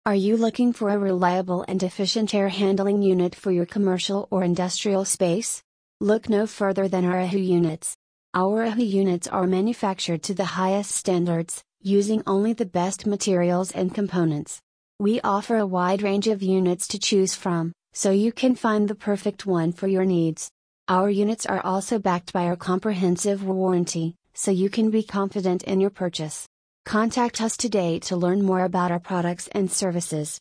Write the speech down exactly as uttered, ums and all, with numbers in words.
Are you looking for a reliable and efficient air handling unit for your commercial or industrial space? Look no further than our AHU units. Our AHU units are manufactured to the highest standards, using only the best materials and components. We offer a wide range of units to choose from, so you can find the perfect one for your needs. Our units are also backed by our comprehensive warranty, so you can be confident in your purchase. Contact us today to learn more about our products and services.